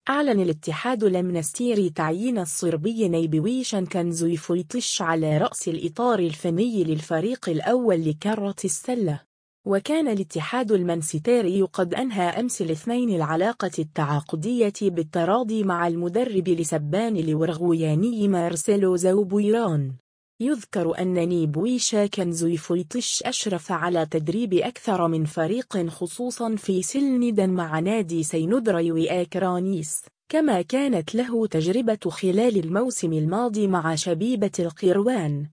أعلن الاتحاد المنستيري تعيين الصربي نيبويشان كنزويفويتش على رأس الإطار الفني للفريق الأول لكرة السلة. وكان الاتحاد المنستيري قد أنهى أمس الاثنين العلاقة التعاقدية بالتراضي مع المدرب لسبان الأورغوياني مارسيلو زوبويران. يذكر أن نيبويشا كنزويفويتش أشرف على تدريب أكثر من فريق خصوصا في سلندن مع نادي سينودريو آكرانيس، كما كانت له تجربة خلال الموسم الماضي مع شبيبة القروان.